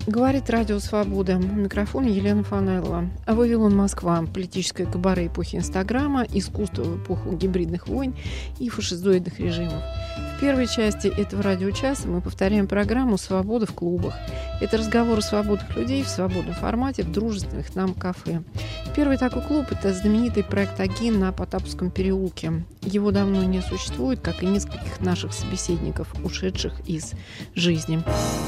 Говорит Радио Свобода. У микрофона Елена Фанайлова. Вавилон, Москва. Политическое кабаре эпохи Инстаграма, искусство в эпоху гибридных войн и фашизоидных режимов. В первой части этого радиочаса мы повторяем программу «Свобода в клубах». Это разговоры свободных людей в свободном формате в дружественных нам кафе. Первый такой клуб – это знаменитый проект «Агин» на Потаповском переулке. Его давно не существует, как и нескольких наших собеседников, ушедших из жизни.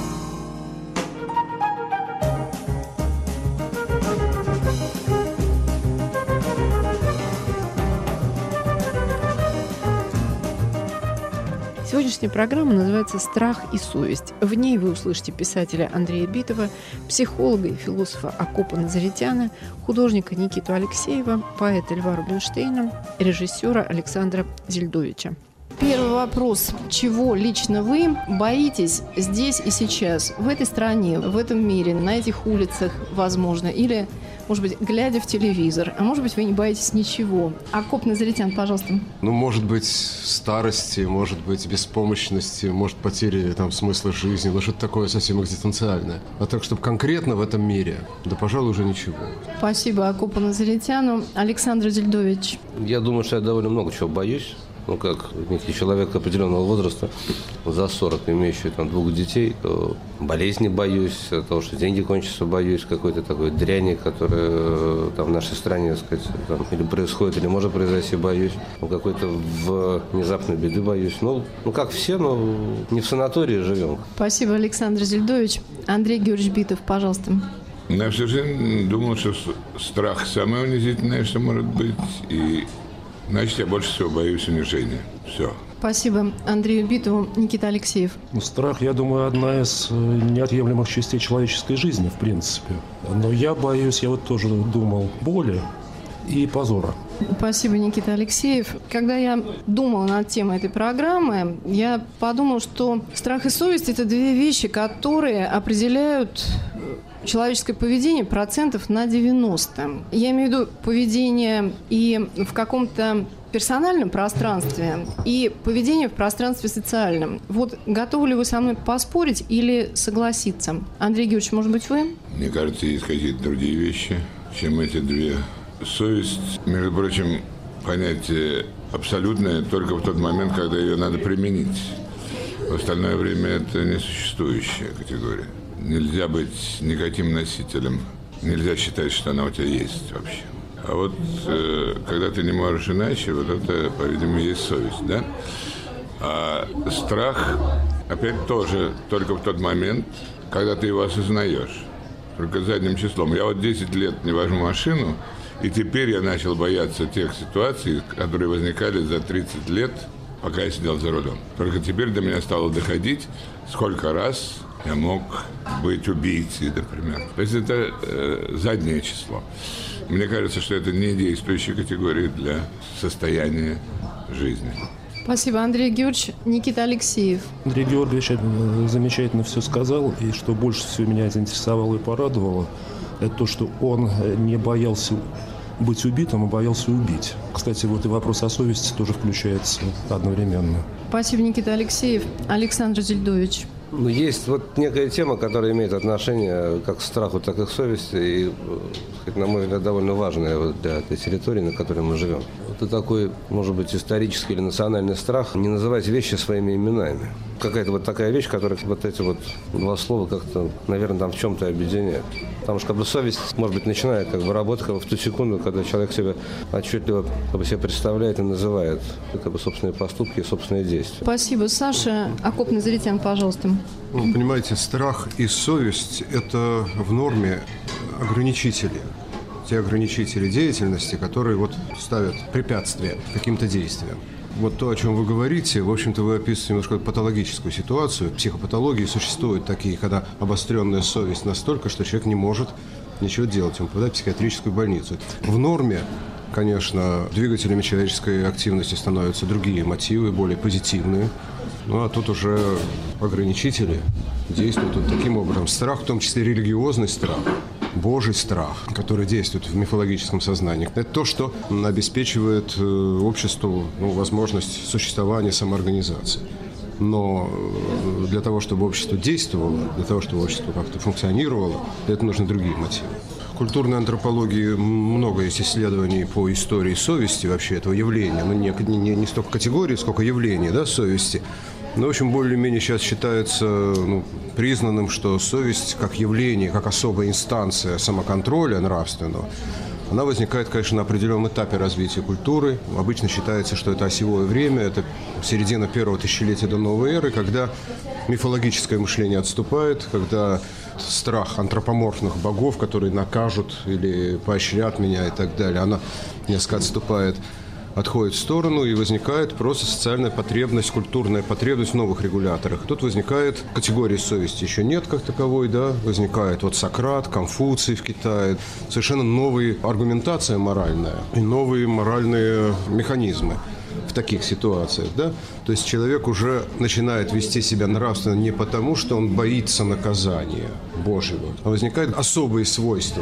Сегодняшняя программа называется «Страх и совесть». В ней вы услышите писателя Андрея Битова, психолога и философа Акопа Назаритяна, художника Никиту Алексеева, поэта Льва Рубинштейна, режиссера Александра Зельдовича. Первый вопрос. Чего лично вы боитесь здесь и сейчас, в этой стране, в этом мире, на этих улицах, возможно, или, может быть, глядя в телевизор, а может быть, вы не боитесь ничего? Акоп Назаритян, пожалуйста. Может быть, старости, может быть, беспомощности, может, потери смысла жизни, но что-то такое совсем экзистенциальное. А так, чтобы конкретно в этом мире, да, пожалуй, уже ничего. Спасибо Акопу Назаритяну. Александр Зельдович. Я думаю, что я довольно много чего боюсь. Как некий человек определенного возраста, за 40, имеющий 2 детей, то болезни боюсь, того, что деньги кончатся, боюсь, какой-то такой дряни, которая в нашей стране, так сказать, или происходит, или может произойти, боюсь. Какой-то внезапной беды боюсь. Как все, но не в санатории живем. Спасибо, Александр Зельдович. Андрей Георгиевич Битов, пожалуйста. Я всю жизнь думал, что страх самое унизительное, что может быть, и значит, я больше всего боюсь унижения. Все. Спасибо Андрею Битову. Никита Алексеев. Страх, я думаю, одна из неотъемлемых частей человеческой жизни, в принципе. Но я боюсь, я тоже думал, боли и позора. Спасибо, Никита Алексеев. Когда я думала над темой этой программы, я подумала, что страх и совесть – это 2 вещи, которые определяют человеческое поведение процентов на 90. Я имею в виду поведение и в каком-то персональном пространстве, и поведение в пространстве социальном. Готовы ли вы со мной поспорить или согласиться? Андрей Георгиевич, может быть, вы? Мне кажется, есть какие-то другие вещи, чем эти 2. Совесть, между прочим, понятие абсолютное только в тот момент, когда ее надо применить. В остальное время это несуществующая категория. Нельзя быть никаким носителем. Нельзя считать, что она у тебя есть вообще. А когда ты не можешь иначе, это, по-видимому, есть совесть, да? А страх, опять тоже, только в тот момент, когда ты его осознаешь. Только задним числом. Я 10 лет не вожу машину, и теперь я начал бояться тех ситуаций, которые возникали за 30 лет, пока я сидел за рулем. Только теперь до меня стало доходить, сколько раз я мог быть убийцей, например. То есть это заднее число. Мне кажется, что это не действующая категория для состояния жизни. Спасибо, Андрей Георгиевич. Никита Алексеев. Андрей Георгиевич замечательно все сказал, и что больше всего меня заинтересовало и порадовало, это то, что он не боялся быть убитым, а боялся убить. Кстати, и вопрос о совести тоже включается одновременно. Спасибо, Никита Алексеев. Александр Зельдович. Есть некая тема, которая имеет отношение как к страху, так и к совести, и, на мой взгляд, довольно важная для этой территории, на которой мы живем. Это такой, может быть, исторический или национальный страх не называть вещи своими именами. Какая-то такая вещь, которая эти 2 слова как-то, наверное, в чем-то объединяют. Потому что совесть, может быть, начинает работать в ту секунду, когда человек себя отчетливо себе представляет и называет собственные поступки и собственные действия. Спасибо. Саша Акоп Назаритян, пожалуйста. Понимаете, страх и совесть – это в норме ограничители. Те ограничители деятельности, которые ставят препятствия каким-то действиям. То, о чем вы говорите, в общем-то, вы описываете немножко патологическую ситуацию. В психопатологии существуют такие, когда обостренная совесть настолько, что человек не может ничего делать. Он попадает в психиатрическую больницу. В норме, конечно, двигателями человеческой активности становятся другие мотивы, более позитивные. А тут уже ограничители действуют таким образом. Страх, в том числе религиозный страх, Божий страх, который действует в мифологическом сознании. Это то, что обеспечивает обществу возможность существования, самоорганизации. Но для того, чтобы общество действовало, для того, чтобы общество как-то функционировало, для этого нужны другие мотивы. В культурной антропологии много есть исследований по истории совести, вообще этого явления. Ну, не столько категории, сколько явления, да, совести. Но, в общем, более-менее сейчас считается признанным, что совесть как явление, как особая инстанция самоконтроля нравственного, она возникает, конечно, на определенном этапе развития культуры. Обычно считается, что это осевое время, это середина первого тысячелетия до новой эры, когда мифологическое мышление отступает, когда страх антропоморфных богов, которые накажут или поощрят меня и так далее, она несколько отступает, отходит в сторону, и возникает просто социальная потребность, культурная потребность в новых регуляторах. Тут возникает категории совести еще нет как таковой, да, возникает вот Сократ, Конфуций в Китае, совершенно новая аргументация моральная и новые моральные механизмы в таких ситуациях, да. То есть человек уже начинает вести себя нравственно не потому, что он боится наказания Божьего, а возникают особые свойства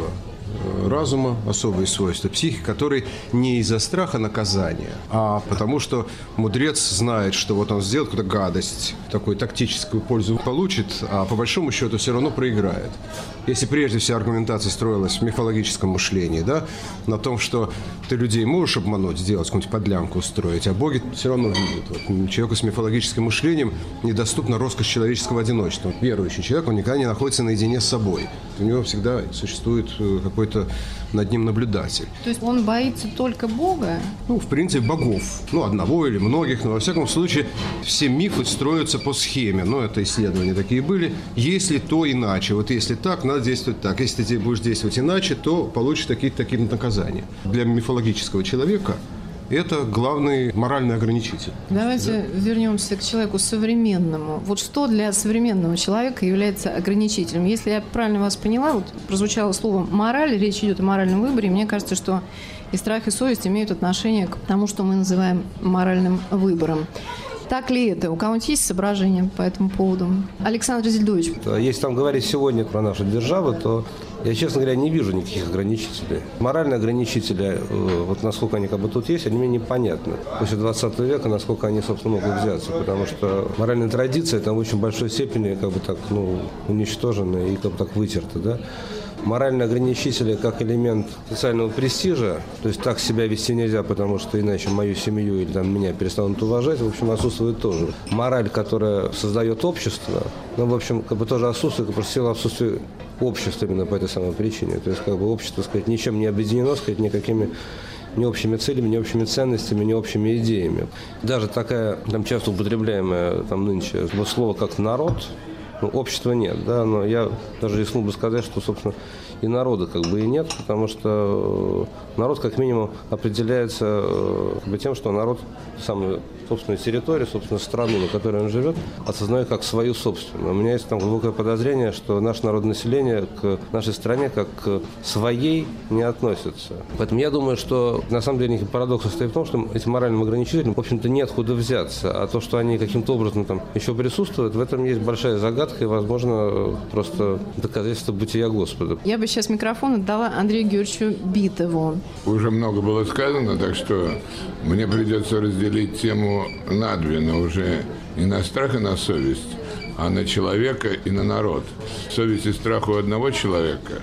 разума, особые свойства психики, которые не из-за страха наказания, а потому что мудрец знает, что вот он сделает какую-то гадость, такую тактическую пользу получит, а по большому счету все равно проиграет. Если прежде вся аргументация строилась в мифологическом мышлении, да, на том, что ты людей можешь обмануть, сделать какую-нибудь подлянку устроить, а боги все равно видят. Вот, человеку с мифологическим мышлением недоступна роскошь человеческого одиночества. Вот, верующий человек, он никогда не находится наедине с собой. У него всегда существует какой-то над ним наблюдатель. То есть он боится только Бога? Ну, в принципе, богов. Ну, одного или многих, но во всяком случае все мифы строятся по схеме. Ну, это исследования такие были. Если то иначе. Вот если так, надо действовать так. Если ты будешь действовать иначе, то получишь такие наказания. Для мифологического человека это главный моральный ограничитель. Давайте вернемся к человеку современному. Вот что для современного человека является ограничителем? Если я правильно вас поняла, вот прозвучало слово «мораль», речь идет о моральном выборе. Мне кажется, что и страх, и совесть имеют отношение к тому, что мы называем моральным выбором. Так ли это? У кого-нибудь есть соображения по этому поводу? Александр Зельдович. Если там говорить сегодня про нашу державу, то я, честно говоря, не вижу никаких ограничителей. Моральные ограничители, вот насколько они как бы тут есть, они мне непонятны. После 20 века, насколько они, собственно, могут взяться. Потому что моральная традиция там в очень большой степени как бы так, уничтожена и как бы так вытерта, да. Моральные ограничители как элемент социального престижа, то есть так себя вести нельзя, потому что иначе мою семью или там, меня перестанут уважать, в общем, отсутствует тоже. Мораль, которая создает общество, в общем, как бы тоже отсутствует, просто сила отсутствия общества именно по этой самой причине. То есть как бы общество, сказать, ничем не объединено, сказать, никакими ни общими целями, ни общими ценностями, ни общими идеями. Даже такая там часто употребляемое там нынче слово как народ, общества нет, да, но я даже рискнул бы сказать, что, собственно, и народа как бы и нет, потому что народ как минимум определяется как бы тем, что народ самую собственную территорию, собственно, страну, на которой он живет, осознает как свою собственную. У меня есть там глубокое подозрение, что наше народное население к нашей стране как к своей не относится. Поэтому я думаю, что на самом деле парадокс состоит в том, что этим моральным ограничителям, в общем-то, нет куда взяться, а то, что они каким-то образом там еще присутствуют, в этом есть большая загадка и, возможно, просто доказательство бытия Господа. Я бы сейчас микрофон отдала Андрею Георгиевичу Битову. Уже много было сказано, так что мне придется разделить тему на две, но уже не на страх и на совесть, а на человека и на народ. Совесть и страх у одного человека,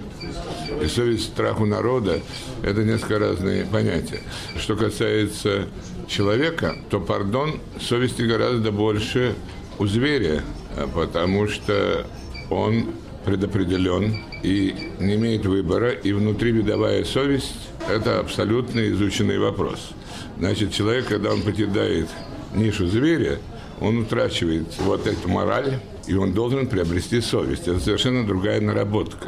и совесть и страх у народа – это несколько разные понятия. Что касается человека, то, совести гораздо больше у зверя, потому что он предопределен и не имеет выбора, и внутривидовая совесть – это абсолютно изученный вопрос. Значит, человек, когда он покидает нишу зверя, он утрачивает вот эту мораль, и он должен приобрести совесть. Это совершенно другая наработка.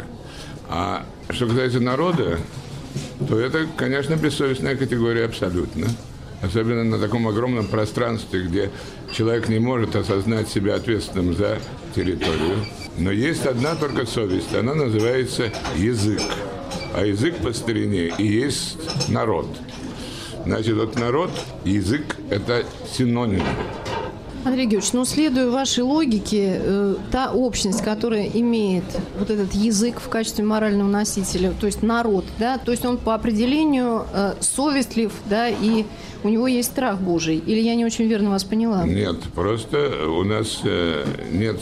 А что касается народа, то это, конечно, бессовестная категория абсолютно. Особенно на таком огромном пространстве, где человек не может осознать себя ответственным за территорию. Но есть одна только совесть, она называется язык. А язык по старине и есть народ. Значит, вот народ, язык – это синоним. Андрей Георгиевич, следуя вашей логике, та общность, которая имеет вот этот язык в качестве морального носителя, то есть народ, да, то есть он по определению совестлив, да, и у него есть страх Божий. Или я не очень верно вас поняла? Нет, просто у нас нет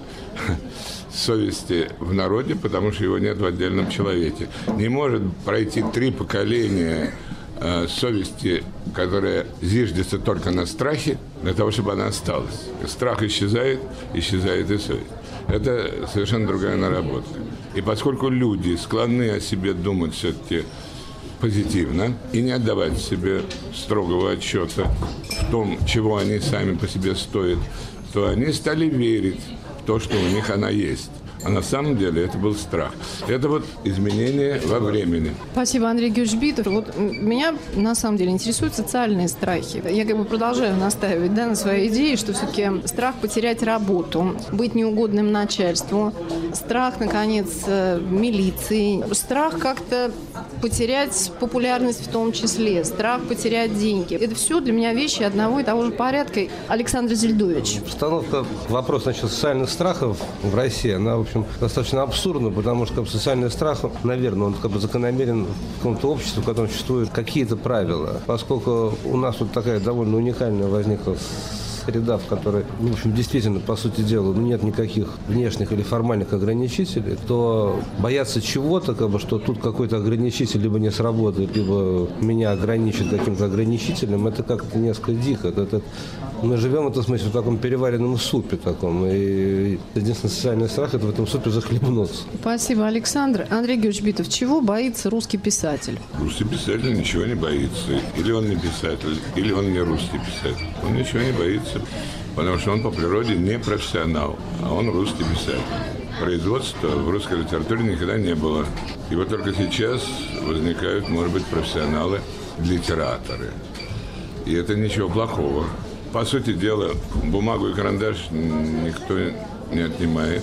совести в народе, потому что его нет в отдельном человеке. Не может пройти 3 поколения совести, которая зиждется только на страхе, для того, чтобы она осталась. Страх исчезает, исчезает и совесть. Это совершенно другая наработка. И поскольку люди склонны о себе думать все-таки позитивно и не отдавать себе строгого отчета в том, чего они сами по себе стоят, то они стали верить в то, что у них она есть. А на самом деле это был страх. Это вот изменение во времени. Спасибо, Андрей Георгиевич Битов. Вот меня на самом деле интересуют социальные страхи. Я продолжаю настаивать, да, на своей идее, что все-таки страх потерять работу, быть неугодным начальству, страх, наконец, милиции, страх как-то потерять популярность в том числе, страх потерять деньги. Это все для меня вещи одного и того же порядка. Александр Зельдович. Постановка вопроса насчет социальных страхов в России, она, в общем, достаточно абсурдна, потому что социальный страх, наверное, он закономерен в каком-то обществе, в котором существуют какие-то правила. Поскольку у нас вот такая довольно уникальная возникла среда, в которой, в общем, действительно, по сути дела, нет никаких внешних или формальных ограничителей, то бояться чего-то, что тут какой-то ограничитель либо не сработает, либо меня ограничит каким-то ограничителем, это как-то несколько дико. Мы живем, в этом смысле, в таком переваренном супе таком, и единственный социальный страх – это в этом супе захлебнуться. Спасибо, Александр. Андрей Георгиевич Битов, чего боится русский писатель? Русский писатель ничего не боится. Или он не писатель, или он не русский писатель. Он ничего не боится, потому что он по природе не профессионал, а он русский писатель. Производства в русской литературе никогда не было. И вот только сейчас возникают, может быть, профессионалы, литераторы. И это ничего плохого. По сути дела, бумагу и карандаш никто не отнимает.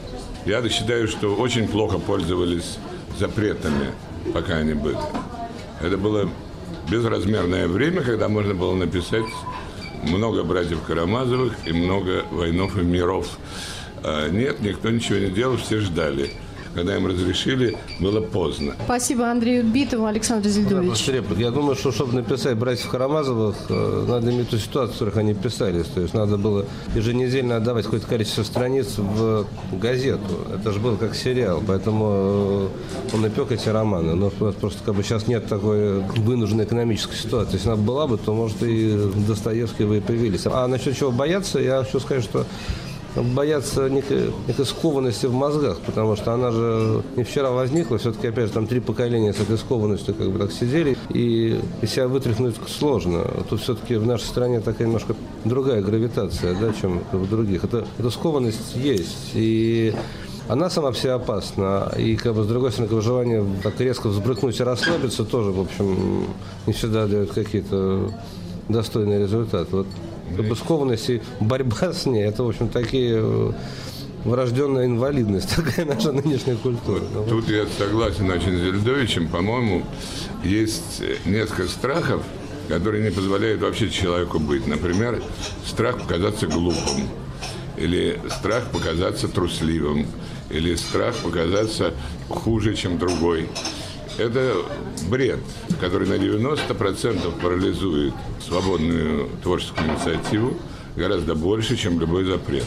Я считаю, что очень плохо пользовались запретами, пока они были. Это было безразмерное время, когда можно было написать много братьев Карамазовых и много войнов и миров. Нет, никто ничего не делал, все ждали. Когда им разрешили, было поздно. Спасибо Андрею Битову, Александр Зельдович. Я думаю, что, чтобы написать «Братьев Карамазовых», надо иметь ту ситуацию, в которых они писались. То есть надо было еженедельно отдавать какое-то количество страниц в газету. Это же был как сериал, поэтому он напек эти романы. Но просто сейчас нет такой вынужденной экономической ситуации. Если она была бы, то, может, и Достоевские бы и появились. А насчет чего бояться, я хочу сказать, что боятся некой скованности в мозгах, потому что она же не вчера возникла, все-таки, опять же, там 3 поколения с этой скованностью так сидели, и себя вытряхнуть сложно. Тут все-таки в нашей стране такая немножко другая гравитация, да, чем в других. Эта скованность есть, и она сама по себе опасна, и с другой стороны, желание так резко взбрыкнуть и расслабиться тоже, в общем, не всегда дает какие-то достойные результаты. Вот скованность и борьба с ней, это, в общем, такие врожденная инвалидность, такая наша нынешняя культура. Тут я согласен очень с Зельдовичем. По-моему, есть несколько страхов, которые не позволяют вообще человеку быть. Например, страх показаться глупым, или страх показаться трусливым, или страх показаться хуже, чем другой. Это бред, который на 90% парализует свободную творческую инициативу гораздо больше, чем любой запрет.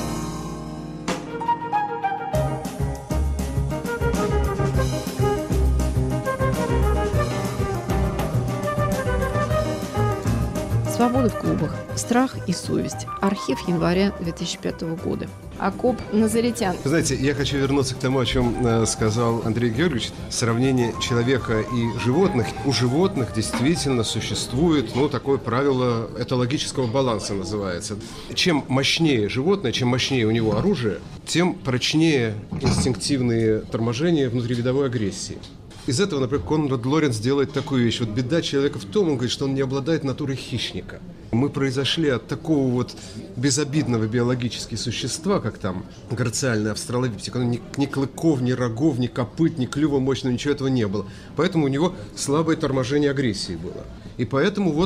Свобода в клубах. Страх и совесть. Архив января 2005 года. Акоп Назаритян. Вы знаете, я хочу вернуться к тому, о чем сказал Андрей Георгиевич. Сравнение человека и животных. У животных действительно существует, такое правило этологического баланса называется. Чем мощнее животное, чем мощнее у него оружие, тем прочнее инстинктивные торможения внутривидовой агрессии. Из этого, например, Конрад Лоренц делает такую вещь. Вот беда человека в том, он говорит, что он не обладает натурой хищника. Мы произошли от такого безобидного биологически существа, как там грациальный австралопитек. Ни клыков, ни рогов, ни копыт, ни клюва мощного, ничего этого не было. Поэтому у него слабое торможение агрессии было. И поэтому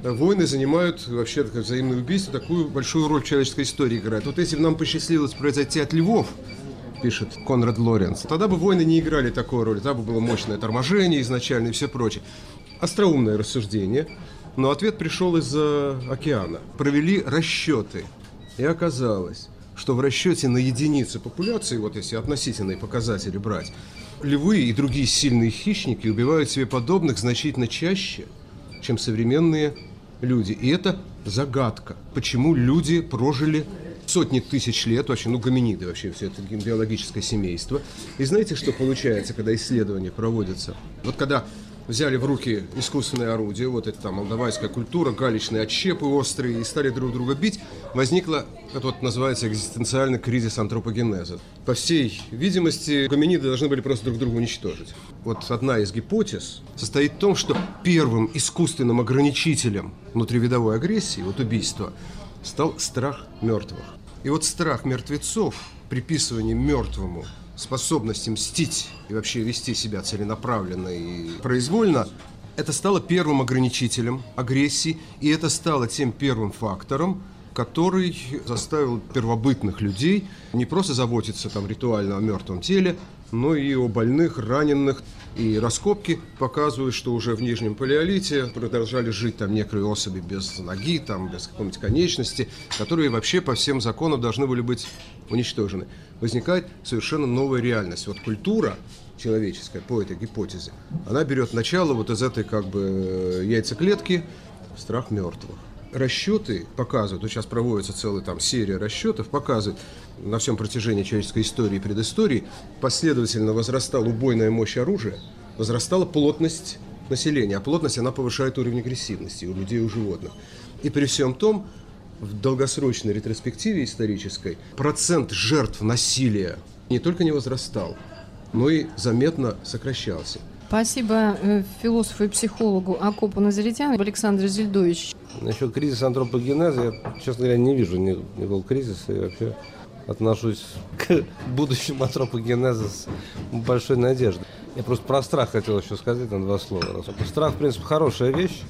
войны занимают, вообще взаимные убийства, такую большую роль в человеческой истории играют. Вот если бы нам посчастливилось произойти от львов, пишет Конрад Лоренц, тогда бы войны не играли такой роли, тогда бы было мощное торможение изначально и все прочее. Остроумное рассуждение, но ответ пришел из-за океана. Провели расчеты, и оказалось, что в расчете на единицу популяции, вот если относительные показатели брать, львы и другие сильные хищники убивают себе подобных значительно чаще, чем современные люди. И это загадка, почему люди прожили сотни тысяч лет, вообще, гоминиды, вообще все это биологическое семейство. И знаете, что получается, когда исследования проводятся? Вот когда взяли в руки искусственное орудие, вот это там молдаванская культура, галечные отщепы острые, и стали друг друга бить, возникло, это вот называется экзистенциальный кризис антропогенеза. По всей видимости, гоминиды должны были просто друг друга уничтожить. Вот одна из гипотез состоит в том, что первым искусственным ограничителем внутривидовой агрессии, вот убийства, стал страх мертвых. И вот страх мертвецов, приписывание мертвому способности мстить и вообще вести себя целенаправленно и произвольно, это стало первым ограничителем агрессии, и это стало тем первым фактором, который заставил первобытных людей не просто заботиться там ритуально о мертвом теле, но и о больных, раненых. И раскопки показывают, что уже в Нижнем Палеолите продолжали жить там некоторые особи без ноги, там, без какой-нибудь конечности, которые вообще по всем законам должны были быть уничтожены. Возникает совершенно новая реальность. Вот культура человеческая, по этой гипотезе, она берет начало вот из этой яйцеклетки, страх мертвых. Расчеты показывают, вот сейчас проводится целая серия расчетов, показывают, на всем протяжении человеческой истории и предыстории последовательно возрастала убойная мощь оружия, возрастала плотность населения, а плотность, она повышает уровень агрессивности у людей и у животных. И при всем том, в долгосрочной ретроспективе исторической процент жертв насилия не только не возрастал, но и заметно сокращался. Спасибо философу и психологу Акопу Назаритяну. Александр Зельдович. Насчет кризиса антропогенеза я, честно говоря, не вижу никакого кризиса и вообще отношусь к будущему антропогенеза с большой надеждой. Я просто про страх хотел еще сказать на 2 слова. Страх, в принципе, хорошая вещь,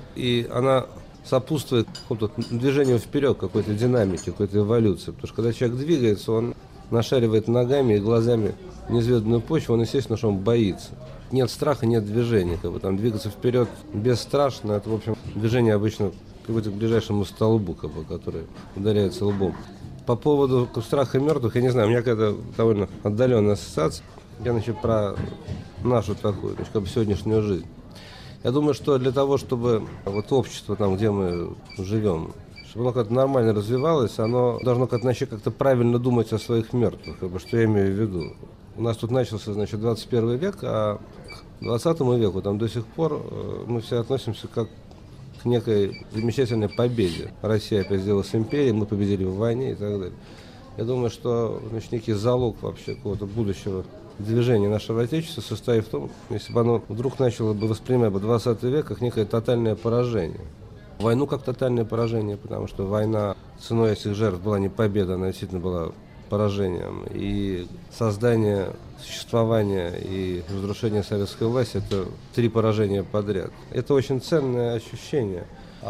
и она сопутствует какому-то движению вперед, какой-то динамике, какой-то эволюции. Потому что когда человек двигается, он нашаривает ногами и глазами неизведанную почву, он, естественно, что он боится. Нет страха, нет движения. Двигаться вперед бесстрашно, это, в общем, движение обычно приводит к ближайшему столбу, который ударяется лбом. По поводу страха мертвых, я не знаю, у меня какая-то довольно отдаленная ассоциация. Я, про нашу такую, сегодняшнюю жизнь. Я думаю, что для того, чтобы общество, где мы живем, чтобы оно как-то нормально развивалось, оно должно начать как-то правильно думать о своих мертвых. Что я имею в виду? У нас тут начался, 21 век, а к 20 веку до сих пор мы все относимся как к некой замечательной победе. Россия опять сделалась империей, мы победили в войне и так далее. Я думаю, что некий залог вообще какого-то будущего движения нашего Отечества состоит в том, если бы оно вдруг начало бы воспринимать 20 век как некое тотальное поражение. Войну как тотальное поражение, потому что война ценой этих жертв была не победа, она действительно была поражением. И создание, существование и разрушение советской власти – это 3 поражения подряд. Это очень ценное ощущение.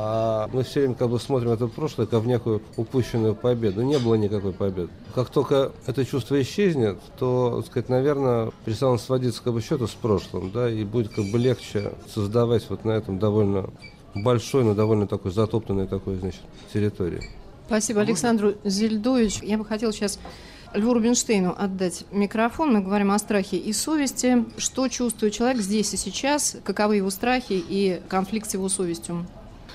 А мы все время смотрим это прошлое как в некую упущенную победу. Не было никакой победы. Как только это чувство исчезнет, то, наверное, перестанут сводиться счеты с прошлым, да, и будет легче создавать на этом довольно большой, но довольно такой затоптанной территории. Спасибо Александру Зельдовичу. Я бы хотела сейчас Льву Рубинштейну отдать микрофон. Мы говорим о страхе и совести. Что чувствует человек здесь и сейчас? Каковы его страхи и конфликт с его совестью?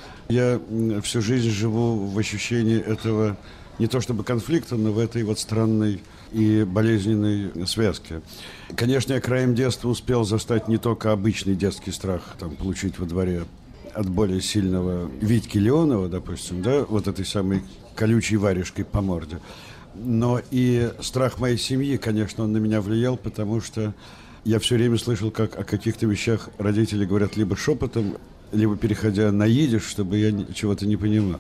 Я всю жизнь живу в ощущении этого, не то чтобы конфликта, но в этой странной и болезненной связке. Конечно, я краем детства успел застать не только обычный детский страх, получить во дворе от более сильного Витьки Леонова, допустим, да, этой самой колючей варежкой по морде. Но и страх моей семьи, конечно, он на меня влиял, потому что я все время слышал, как о каких-то вещах родители говорят либо шепотом, либо переходя на идиш, чтобы я чего-то не понимал.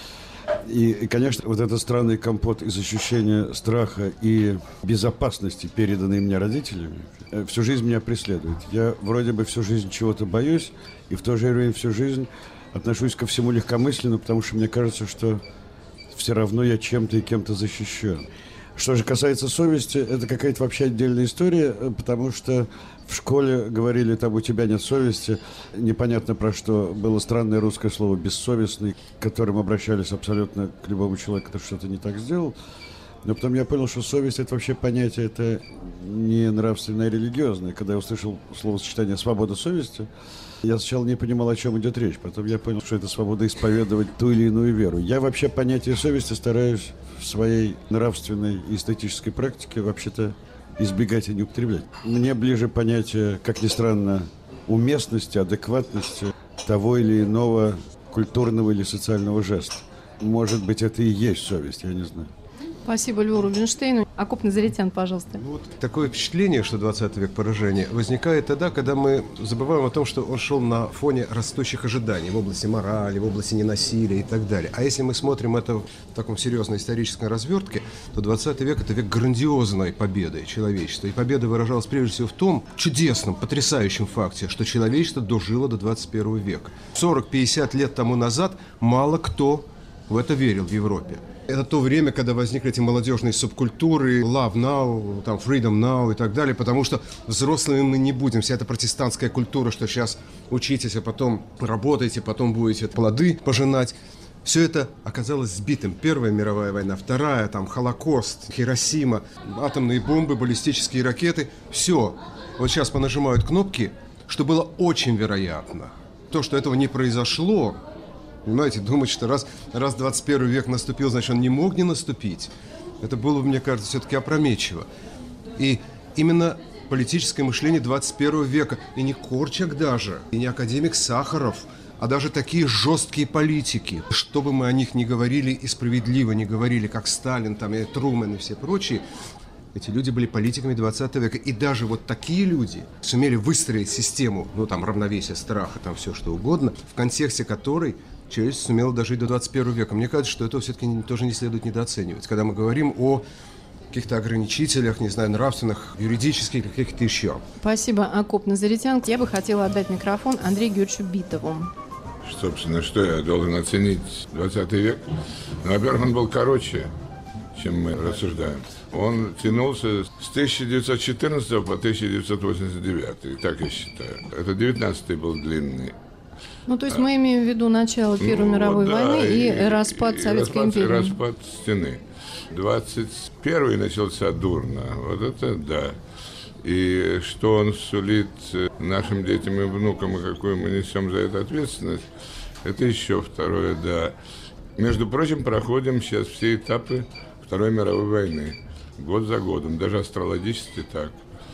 И, конечно, этот странный компот из ощущения страха и безопасности, переданный мне родителями, всю жизнь меня преследует. Я вроде бы всю жизнь чего-то боюсь, и в то же время всю жизнь отношусь ко всему легкомысленно, потому что мне кажется, что все равно я чем-то и кем-то защищен. Что же касается совести, это какая-то вообще отдельная история, потому что в школе говорили, там у тебя нет совести, непонятно про что. Было странное русское слово «бессовестный», к которым обращались абсолютно к любому человеку, кто что-то не так сделал. Но потом я понял, что совесть – это вообще понятие, это не нравственное, а религиозное. Когда я услышал словосочетание «свобода совести», я сначала не понимал, о чем идет речь. Потом я понял, что это свобода исповедовать ту или иную веру. Я вообще понятие совести стараюсь в своей нравственной и эстетической практике вообще-то избегать и не употреблять. Мне ближе понятие, как ни странно, уместности, адекватности того или иного культурного или социального жеста. Может быть, это и есть совесть, я не знаю. Спасибо Льву Рубинштейну. Акоп Назаритян, пожалуйста. Вот такое впечатление, что 20 век поражения, возникает тогда, когда мы забываем о том, что он шел на фоне растущих ожиданий в области морали, в области ненасилия и так далее. А если мы смотрим это в таком серьезной исторической развертке, то 20 век – это век грандиозной победы человечества. И победа выражалась прежде всего в том чудесном, потрясающем факте, что человечество дожило до 21 века. 40-50 лет тому назад мало кто в это верил в Европе. Это то время, когда возникли эти молодежные субкультуры, love now, там, freedom now и так далее, потому что взрослыми мы не будем. Вся эта протестантская культура, что сейчас учитесь, а потом работаете, потом будете плоды пожинать. Все это оказалось сбитым. Первая мировая война, Вторая, там, Холокост, Хиросима, атомные бомбы, баллистические ракеты. Все. Вот сейчас понажимают кнопки, что было очень вероятно. То, что этого не произошло, понимаете, думать, что раз 21 век наступил, значит, он не мог не наступить. Это было, мне кажется, все-таки опрометчиво. И именно политическое мышление 21 века, и не Корчак даже, и не академик Сахаров, а даже такие жесткие политики, что бы мы о них ни говорили и справедливо не говорили, как Сталин, там, и Трумен и все прочие, эти люди были политиками 20 века. И даже вот такие люди сумели выстроить систему, ну, там, равновесия, страха, там, все что угодно, в контексте которой человечество сумело дожить до 21 века. Мне кажется, что это все-таки тоже не следует недооценивать. Когда мы говорим о каких-то ограничителях, не знаю, нравственных, юридических, каких-то еще. Спасибо, Акоп Назаритян. Я бы хотела отдать микрофон Андрею Георгиевичу Битову. Собственно, что я должен оценить 20 век? Ну, во-первых, он был короче, чем мы рассуждаем. Он тянулся с 1914 по 1989, так я считаю. Это 19-й был длинный. Ну, то есть мы имеем в виду начало Первой мировой войны и распад Советской империи. Распад стены. 21-й начался дурно. Вот это да. И что он сулит нашим детям и внукам, и какую мы несем за это ответственность, это еще второе, да. Между прочим, проходим сейчас все этапы Второй мировой войны. Год за годом, даже астрологически так.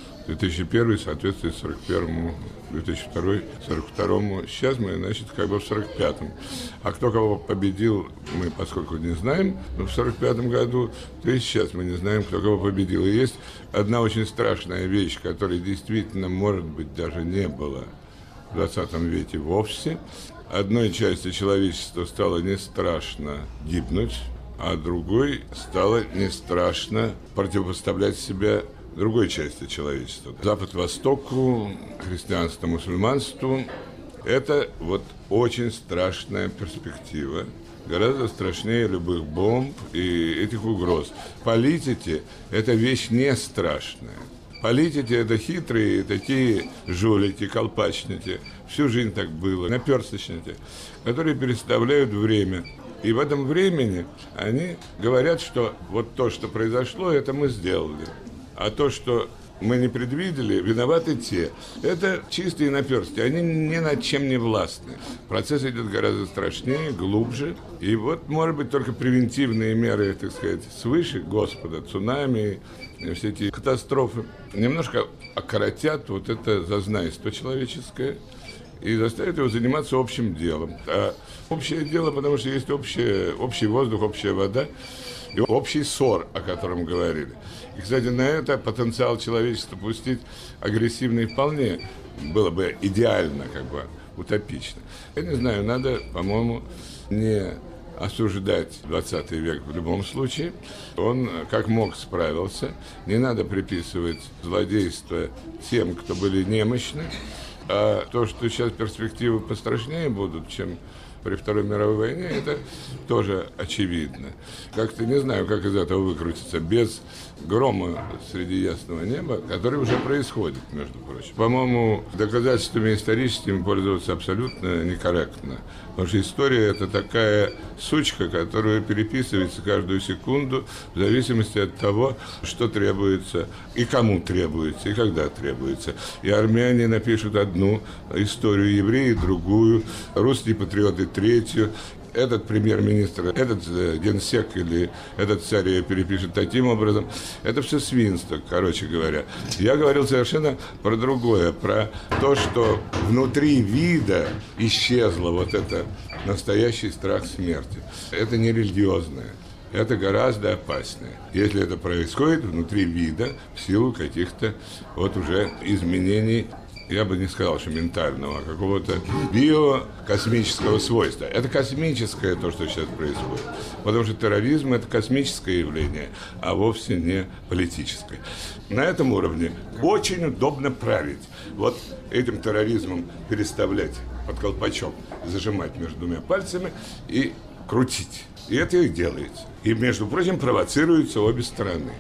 2001 соответствует 41-му, 2002 42-му. Сейчас мы, значит, как бы в 45-м. А кто кого победил, мы, поскольку не знаем, но в 45-м году, то и сейчас мы не знаем, кто кого победил. И есть одна очень страшная вещь, которой действительно, может быть, даже не было в 20 веке вовсе. Одной части человечества стало не страшно гибнуть, а другой стало не страшно противопоставлять себя другой части человечества. Запад Востоку, христианству, мусульманству – это вот очень страшная перспектива, гораздо страшнее любых бомб и этих угроз. Политики – это вещь не страшная. Политики – это хитрые такие жулики, колпачники, всю жизнь так было, наперсточники, которые переставляют время. И в этом времени они говорят, что вот то, что произошло, это мы сделали. А то, что мы не предвидели, виноваты те. Это чистые наперстки, они ни над чем не властны. Процесс идет гораздо страшнее, глубже. И вот, может быть, только превентивные меры, так сказать, свыше Господа, цунами, все эти катастрофы, немножко окоротят вот это зазнайство человеческое и заставят его заниматься общим делом. А общее дело, потому что есть общий воздух, общая вода и общий ссор, о котором говорили. И, кстати, на это потенциал человечества пустить агрессивный вполне было бы идеально, как бы утопично. Я не знаю, надо, по-моему, не осуждать 20 век в любом случае. Он как мог справился. Не надо приписывать злодейство тем, кто были немощны. А то, что сейчас перспективы пострашнее будут, чем при Второй мировой войне, это тоже очевидно. Как-то не знаю, как из этого выкрутиться без грома среди ясного неба, который уже происходит, между прочим. По-моему, доказательствами историческими пользоваться абсолютно некорректно. Потому что история – это такая сучка, которая переписывается каждую секунду в зависимости от того, что требуется, и кому требуется, и когда требуется. И армяне напишут одну историю, евреи – другую, русские патриоты – третью. Этот премьер-министр, этот генсек или этот царь ее перепишет таким образом. Это все свинство, короче говоря. Я говорил совершенно про другое, про то, что внутри вида исчезло вот это настоящий страх смерти. Это не религиозное. Это гораздо опаснее, если это происходит внутри вида в силу каких-то вот уже изменений. Я бы не сказал, что ментального, а какого-то биокосмического свойства. Это космическое то, что сейчас происходит. Потому что терроризм – это космическое явление, а вовсе не политическое. На этом уровне очень удобно править. Вот этим терроризмом переставлять под колпачок, зажимать между двумя пальцами и крутить. И это и делается. И, между прочим, провоцируются обе стороны.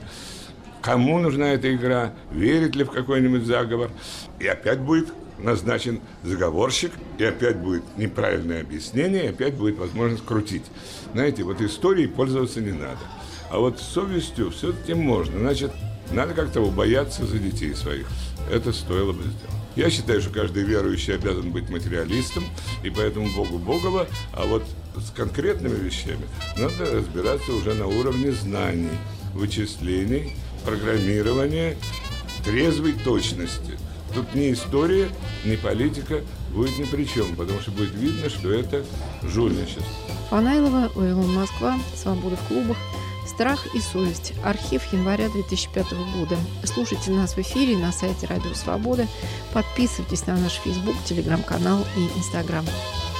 Кому нужна эта игра, верит ли в какой-нибудь заговор. И опять будет назначен заговорщик, и опять будет неправильное объяснение, и опять будет возможность крутить. Знаете, вот историей пользоваться не надо. А вот совестью все-таки можно. Значит, надо как-то убояться за детей своих. Это стоило бы сделать. Я считаю, что каждый верующий обязан быть материалистом, и поэтому Богу Богово, а вот с конкретными вещами надо разбираться уже на уровне знаний, вычислений, программирования, трезвой точности. Тут ни история, ни политика будет ни при чем, потому что будет видно, что это жульничество. Панайлова, Вавилон Москва, «Свобода в клубах», «Страх и совесть». Архив января 2005 года. Слушайте нас в эфире на сайте Радио Свобода. Подписывайтесь на наш Facebook, Телеграм-канал и Инстаграм.